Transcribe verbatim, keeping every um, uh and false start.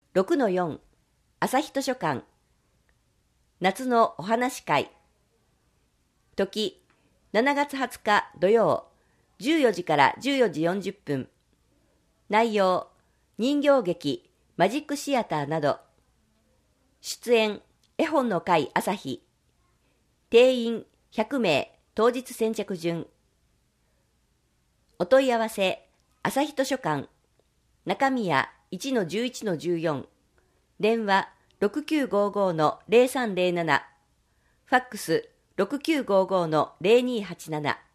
ろくのよん 朝日図書館夏のお話会。時しちがつはつか土曜じゅうよじからじゅうよじよんじゅっぷん。内容人形劇マジックシアターなど。出演絵本の会朝日。定員ひゃくめい、当日先着順。お問い合わせ朝日図書館中宮 いちのじゅういちのじゅうよん、電話 ろくきゅうごごのゼロさんゼロなな、ファックス ろくきゅうごごのゼロにはちなな。